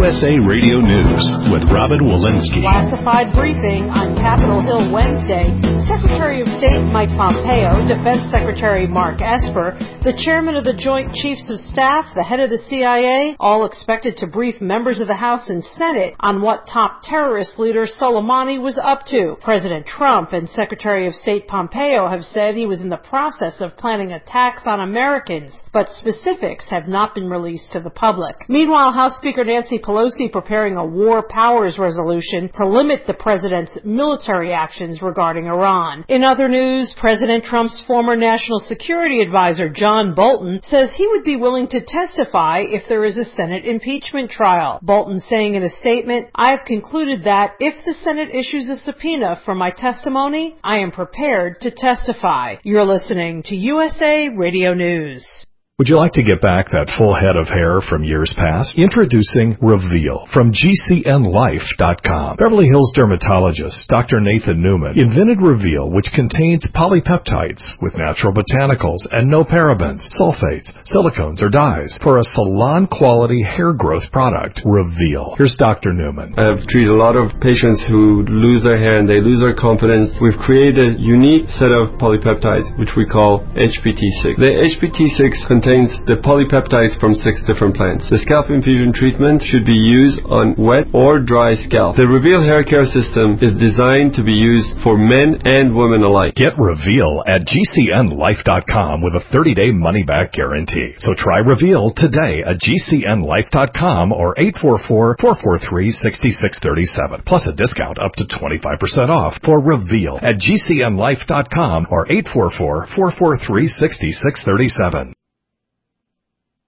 USA Radio News with Robin Walensky. Classified briefing on Capitol Hill Wednesday. Secretary of State Mike Pompeo, Defense Secretary Mark Esper, the chairman of the Joint Chiefs of Staff, the head of the CIA, all expected to brief members of the House and Senate on what top terrorist leader Soleimani was up to. President Trump and Secretary of State Pompeo have said he was in the process of planning attacks on Americans, but specifics have not been released to the public. Meanwhile, House Speaker Nancy Pelosi preparing a war powers resolution to limit the president's military actions regarding Iran. In other news, President Trump's former national security advisor John Bolton says he would be willing to testify if there is a Senate impeachment trial. Bolton saying in a statement, "I have concluded that if the Senate issues a subpoena for my testimony, I am prepared to testify." You're listening to USA Radio News. Would you like to get back that full head of hair from years past? Introducing Reveal from GCNLife.com. Beverly Hills dermatologist Dr. Nathan Newman invented Reveal, which contains polypeptides with natural botanicals and no parabens, sulfates, silicones, or dyes for a salon-quality hair growth product. Reveal. Here's Dr. Newman. I've treated a lot of patients who lose their hair and they lose their confidence. We've created a unique set of polypeptides, which we call HPT6. The HPT6 contains the polypeptides from 6 different plants. The scalp infusion treatment should be used on wet or dry scalp. The Reveal hair care system is designed to be used for men and women alike. Get Reveal at GCNLife.com with a 30-day money-back guarantee. So try Reveal today at GCNLife.com or 844-443-6637. Plus a discount up to 25% off for Reveal at GCNLife.com or 844-443-6637.